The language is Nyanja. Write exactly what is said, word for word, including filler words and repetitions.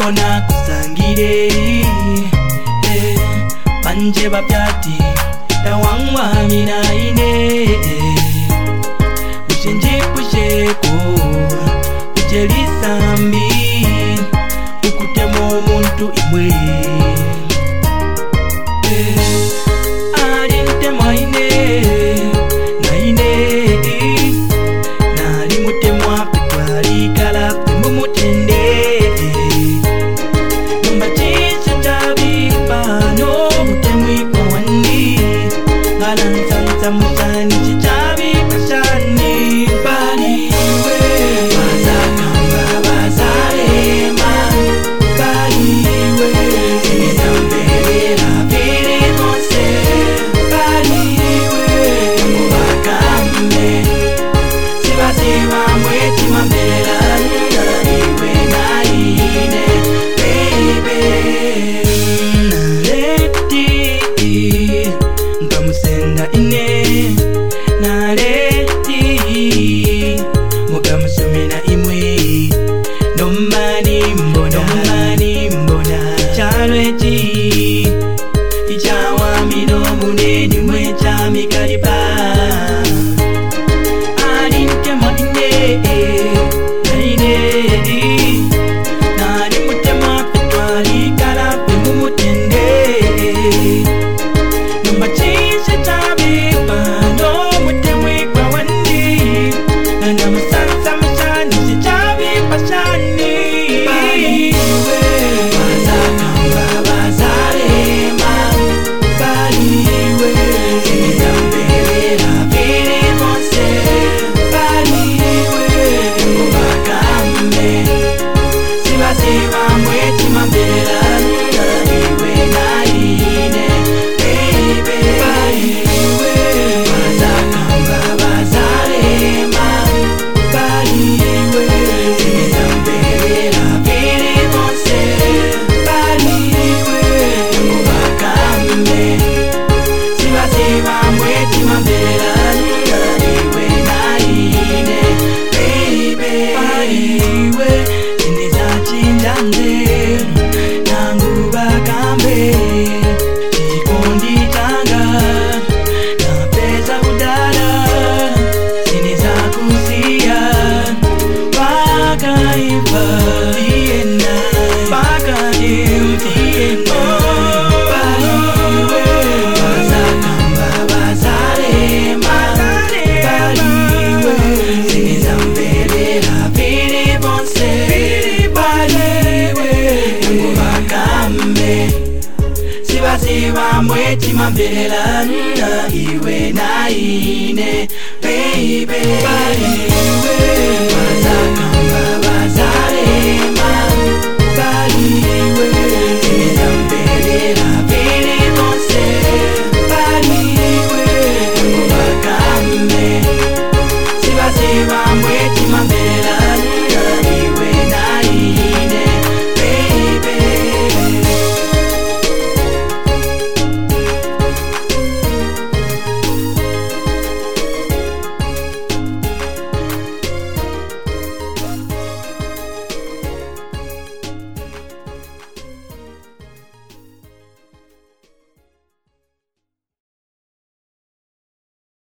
mbona kusangire eh, banje babyati tawangwa mina ine Ushenji pusheko Ujelisambi Ukutemo muntu imwe Ali mtemo ine Na ine Nali mutemwa petwali kala Pemu mutende Numba chisha tabi pano Mutemwi kwa wandi Galansansa musani chichabi pasani Baliwe Bazakamba bazarema Baliwe Sinizambelera vili monse Baliwe Mubakambe Siba siba mweti mambela Iwe na ine Baby Naleti Nkamusenda ine Naleti Mukamusumina imwe Nomani mbona Nomani mbona Chalwechi Ichawa mino muneni mwe chamikalipa Alintema ine Naine Nali mutema petwali kala pemu mutende Numba chisha tabi pano mutemwe kwa wandi Nanga musansa mashani chichabi pashani Baliwe Bazakamba bazarema Baliwe Sinizambelera vili monse Baliwe Mubakambe Siba siba mweti mambela Iwe na ine Baby Baliwe Bazakamba bazarema Baliwe Sinizambelera vili monse Baliwe Mubakambe Siba siba mweti mambela Iwe na ine Baby Baliwe Sinizachinjanje Nangu bakambe Chikondi changa Na pesa udara Sinizakusia Baka ifa Tiena Baka imtiena Baliwe Bazakamba bazarema Baliwe Sinizambelera vili bonse Baliwe Mubakambe Siba siba mweti mambela Iwe na ine Baby Baliwe